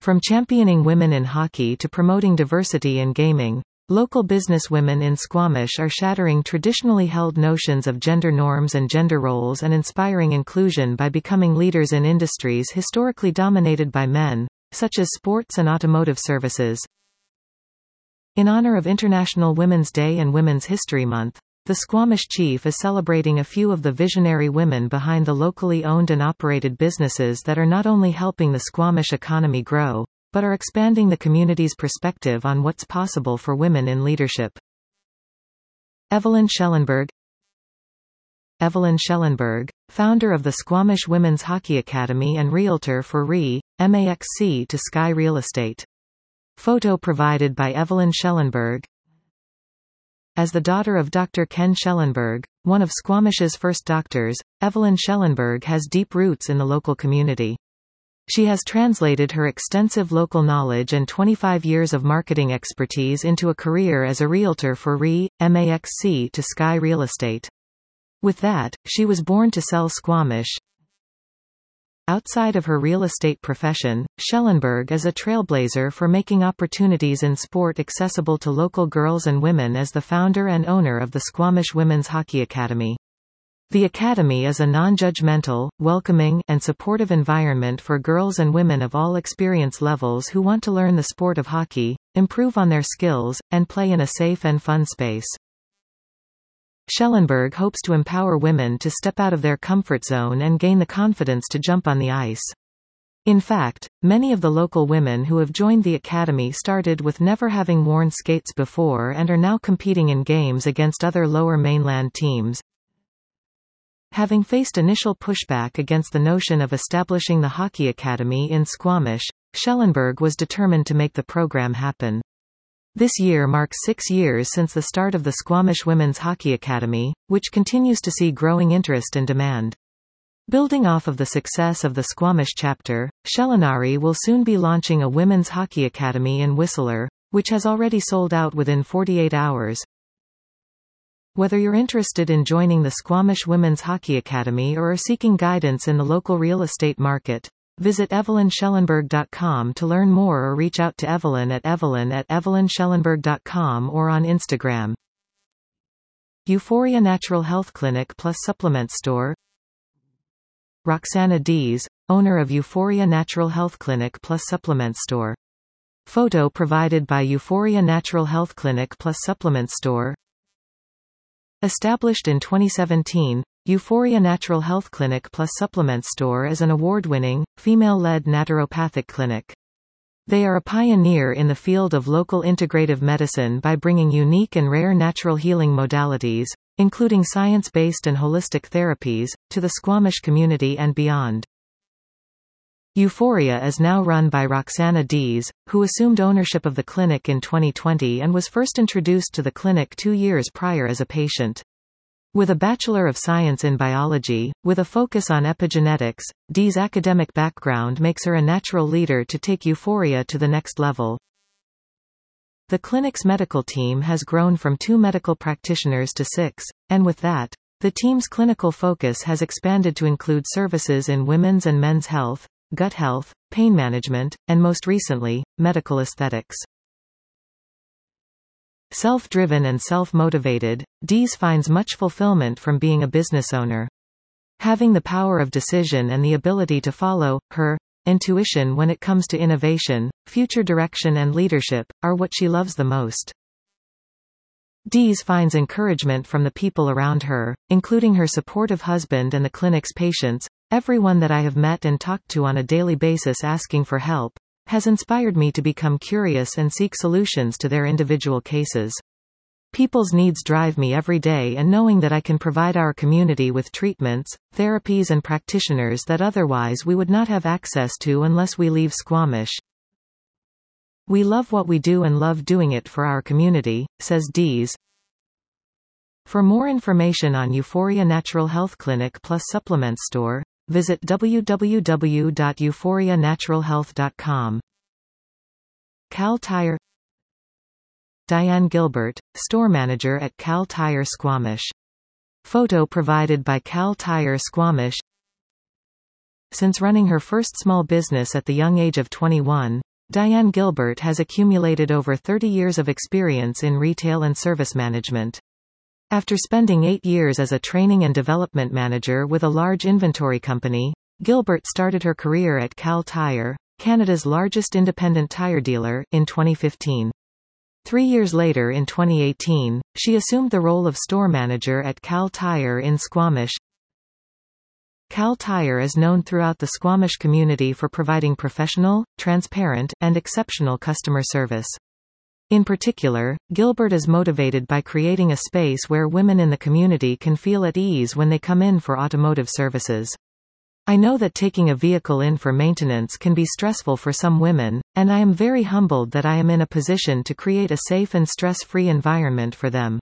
From championing women in hockey to promoting diversity in gaming, local businesswomen in Squamish are shattering traditionally held notions of gender norms and gender roles and inspiring inclusion by becoming leaders in industries historically dominated by men, such as sports and automotive services. In honor of International Women's Day and Women's History Month, the Squamish Chief is celebrating a few of the visionary women behind the locally owned and operated businesses that are not only helping the Squamish economy grow, but are expanding the community's perspective on what's possible for women in leadership. Evelyn Schellenberg. Evelyn Schellenberg, founder of the Squamish Women's Hockey Academy and realtor for MAXC to Sky Real Estate. Photo provided by Evelyn Schellenberg. As the daughter of Dr. Ken Schellenberg, one of Squamish's first doctors, Evelyn Schellenberg has deep roots in the local community. She has translated her extensive local knowledge and 25 years of marketing expertise into a career as a realtor for MAXC to Sky Real Estate. With that, she was born to sell Squamish. Outside of her real estate profession, Schellenberg is a trailblazer for making opportunities in sport accessible to local girls and women as the founder and owner of the Squamish Women's Hockey Academy. The academy is a non-judgmental, welcoming, and supportive environment for girls and women of all experience levels who want to learn the sport of hockey, improve on their skills, and play in a safe and fun space. Schellenberg hopes to empower women to step out of their comfort zone and gain the confidence to jump on the ice. In fact, many of the local women who have joined the academy started with never having worn skates before and are now competing in games against other Lower Mainland teams. Having faced initial pushback against the notion of establishing the hockey academy in Squamish, Schellenberg was determined to make the program happen. This year marks 6 years since the start of the Squamish Women's Hockey Academy, which continues to see growing interest and demand. Building off of the success of the Squamish chapter, Schellenari will soon be launching a women's hockey academy in Whistler, which has already sold out within 48 hours. Whether you're interested in joining the Squamish Women's Hockey Academy or are seeking guidance in the local real estate market, visit evelynschellenberg.com to learn more or reach out to Evelyn at evelyn@evelynschellenberg.com or on Instagram. Euphoria Natural Health Clinic Plus Supplement Store. Roxana Dees, owner of Euphoria Natural Health Clinic Plus Supplement Store. Photo provided by Euphoria Natural Health Clinic Plus Supplement Store. Established in 2017, Euphoria Natural Health Clinic Plus Supplement Store is an award-winning, female-led naturopathic clinic. They are a pioneer in the field of local integrative medicine by bringing unique and rare natural healing modalities, including science-based and holistic therapies, to the Squamish community and beyond. Euphoria is now run by Roxana Dees, who assumed ownership of the clinic in 2020 and was first introduced to the clinic 2 years prior as a patient. With a Bachelor of Science in Biology, with a focus on epigenetics, Dee's academic background makes her a natural leader to take Euphoria to the next level. The clinic's medical team has grown from 2 medical practitioners to 6, and with that, the team's clinical focus has expanded to include services in women's and men's health, gut health, pain management, and most recently, medical aesthetics. Self-driven and self-motivated, Dees finds much fulfillment from being a business owner. Having the power of decision and the ability to follow her intuition when it comes to innovation, future direction and leadership, are what she loves the most. Dees finds encouragement from the people around her, including her supportive husband and the clinic's patients. Everyone that I have met and talked to on a daily basis asking for help has inspired me to become curious and seek solutions to their individual cases. People's needs drive me every day, and knowing that I can provide our community with treatments, therapies and practitioners that otherwise we would not have access to unless we leave Squamish. We love what we do and love doing it for our community, says Dees. For more information on Euphoria Natural Health Clinic Plus Supplement Store, visit www.euphorianaturalhealth.com. Cal Tire. Diane Gilbert, store manager at Cal Tire Squamish. Photo provided by Cal Tire Squamish. Since running her first small business at the young age of 21, Diane Gilbert has accumulated over 30 years of experience in retail and service management. After spending 8 years as a training and development manager with a large inventory company, Gilbert started her career at Kal Tire, Canada's largest independent tire dealer, in 2015. 3 years later in 2018, she assumed the role of store manager at Kal Tire in Squamish. Kal Tire is known throughout the Squamish community for providing professional, transparent, and exceptional customer service. In particular, Gilbert is motivated by creating a space where women in the community can feel at ease when they come in for automotive services. I know that taking a vehicle in for maintenance can be stressful for some women, and I am very humbled that I am in a position to create a safe and stress-free environment for them.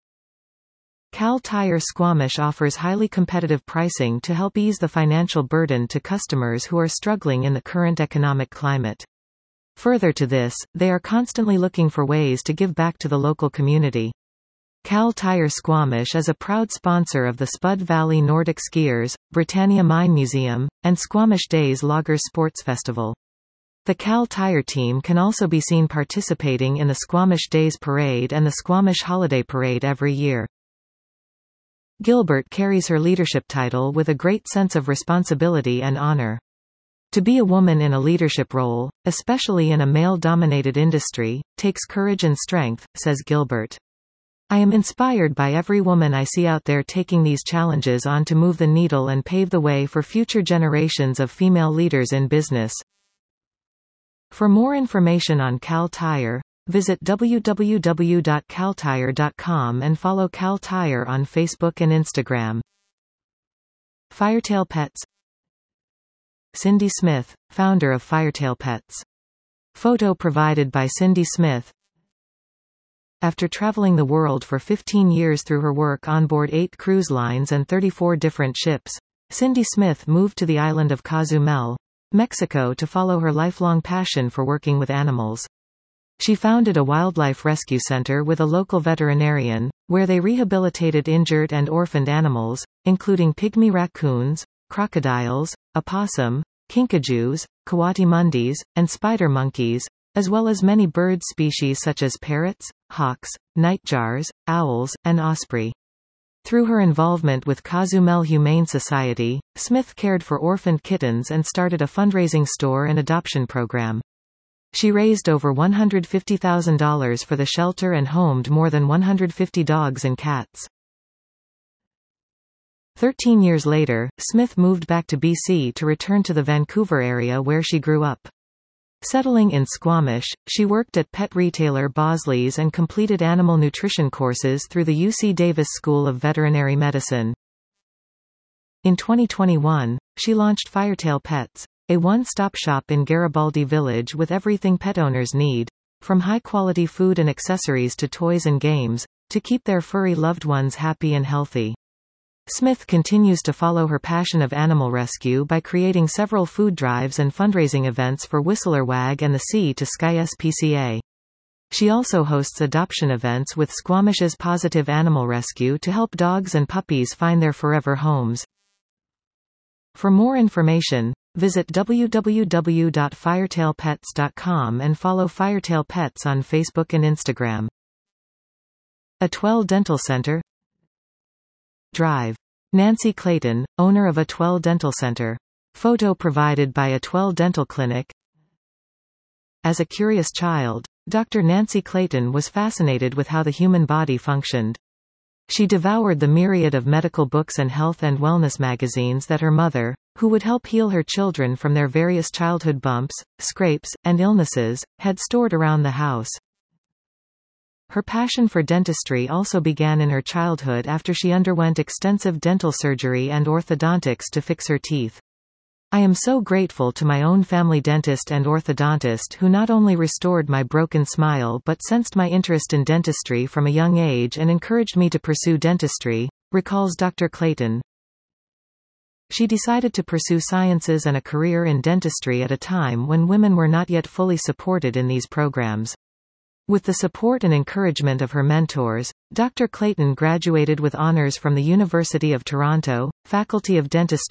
Kal Tire Squamish offers highly competitive pricing to help ease the financial burden to customers who are struggling in the current economic climate. Further to this, they are constantly looking for ways to give back to the local community. Kal Tire Squamish is a proud sponsor of the Spud Valley Nordic Skiers, Britannia Mine Museum, and Squamish Days Loggers Sports Festival. The Kal Tire team can also be seen participating in the Squamish Days Parade and the Squamish Holiday Parade every year. Gilbert carries her leadership title with a great sense of responsibility and honor. To be a woman in a leadership role, especially in a male-dominated industry, takes courage and strength, says Gilbert. I am inspired by every woman I see out there taking these challenges on to move the needle and pave the way for future generations of female leaders in business. For more information on Kal Tire, visit www.kaltire.com and follow Kal Tire on Facebook and Instagram. Firetail Pets. Cindy Smith, founder of Firetail Pets. Photo provided by Cindy Smith. After traveling the world for 15 years through her work on board 8 cruise lines and 34 different ships, Cindy Smith moved to the island of Cozumel, Mexico to follow her lifelong passion for working with animals. She founded a wildlife rescue center with a local veterinarian, where they rehabilitated injured and orphaned animals, including pygmy raccoons, crocodiles, opossum, kinkajous, coatimundis, and spider monkeys, as well as many bird species such as parrots, hawks, nightjars, owls, and osprey. Through her involvement with Cozumel Humane Society, Smith cared for orphaned kittens and started a fundraising store and adoption program. She raised over $150,000 for the shelter and homed more than 150 dogs and cats. 13 years later, Smith moved back to BC to return to the Vancouver area where she grew up. Settling in Squamish, she worked at pet retailer Bosley's and completed animal nutrition courses through the UC Davis School of Veterinary Medicine. In 2021, she launched Firetail Pets, a one-stop shop in Garibaldi Village with everything pet owners need, from high-quality food and accessories to toys and games, to keep their furry loved ones happy and healthy. Smith continues to follow her passion of animal rescue by creating several food drives and fundraising events for Whistler WAG and the Sea to Sky SPCA. She also hosts adoption events with Squamish's Positive Animal Rescue to help dogs and puppies find their forever homes. For more information, visit www.firetailpets.com and follow Firetail Pets on Facebook and Instagram. Atwell Dental Center. Drive. Nancy Clayton, owner of Atwell Dental Center. Photo provided by Atwell Dental Clinic. As a curious child, Dr. Nancy Clayton was fascinated with how the human body functioned. She devoured the myriad of medical books and health and wellness magazines that her mother, who would help heal her children from their various childhood bumps, scrapes, and illnesses, had stored around the house. Her passion for dentistry also began in her childhood after she underwent extensive dental surgery and orthodontics to fix her teeth. I am so grateful to my own family dentist and orthodontist who not only restored my broken smile but sensed my interest in dentistry from a young age and encouraged me to pursue dentistry, recalls Dr. Clayton. She decided to pursue sciences and a career in dentistry at a time when women were not yet fully supported in these programs. With the support and encouragement of her mentors, Dr. Clayton graduated with honors from the University of Toronto, Faculty of Dentistry,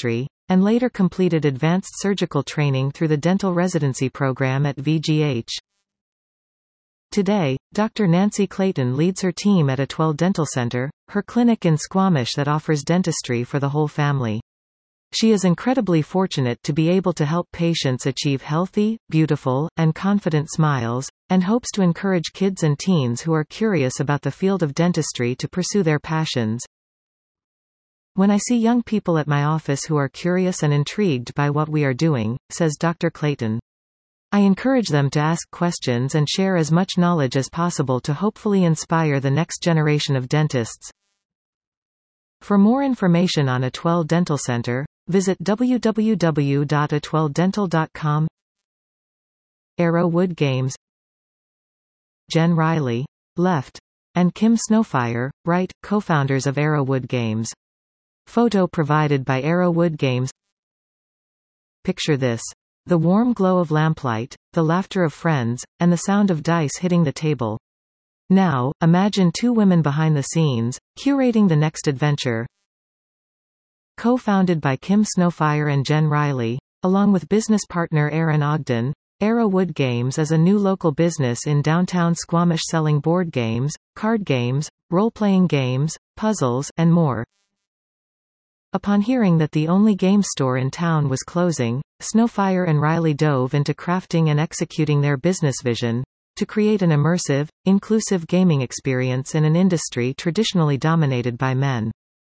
and later completed advanced surgical training through the dental residency program at VGH. Today, Dr. Nancy Clayton leads her team at Atwell Dental Center, her clinic in Squamish that offers dentistry for the whole family. She is incredibly fortunate to be able to help patients achieve healthy, beautiful, and confident smiles, and hopes to encourage kids and teens who are curious about the field of dentistry to pursue their passions. When I see young people at my office who are curious and intrigued by what we are doing, says Dr. Clayton, I encourage them to ask questions and share as much knowledge as possible to hopefully inspire the next generation of dentists. For more information on Atwell Dental Center, visit www.atwelldental.com. Arrowwood Games. Jen Riley, left, and Kim Snowfire, right, co-founders of Arrowwood Games. Photo provided by Arrowwood Games. Picture this. The warm glow of lamplight, the laughter of friends, and the sound of dice hitting the table. Now, imagine two women behind the scenes, curating the next adventure. Co-founded by Kim Snowfire and Jen Riley, along with business partner Aaron Ogden, Arrowwood Games is a new local business in downtown Squamish selling board games, card games, role-playing games, puzzles, and more. Upon hearing that the only game store in town was closing, Snowfire and Riley dove into crafting and executing their business vision to create an immersive, inclusive gaming experience in an industry traditionally dominated by men.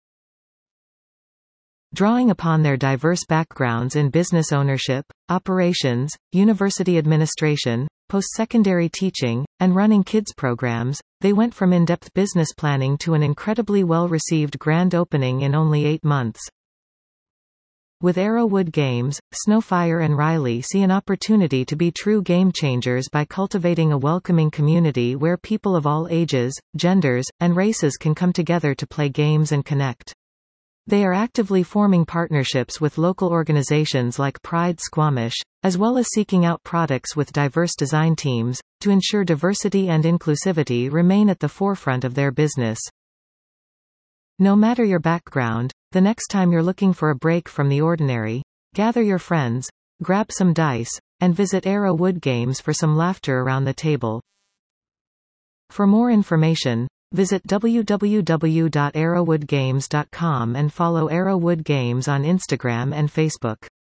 Drawing upon their diverse backgrounds in business ownership, operations, university administration, post-secondary teaching, and running kids programs, they went from in-depth business planning to an incredibly well-received grand opening in only 8 months. With Arrowwood Games, Snowfire and Riley see an opportunity to be true game changers by cultivating a welcoming community where people of all ages, genders, and races can come together to play games and connect. They are actively forming partnerships with local organizations like Pride Squamish, as well as seeking out products with diverse design teams, to ensure diversity and inclusivity remain at the forefront of their business. No matter your background, the next time you're looking for a break from the ordinary, gather your friends, grab some dice, and visit Arrowwood Games for some laughter around the table. For more information, visit www.arrowwoodgames.com and follow Arrowwood Games on Instagram and Facebook.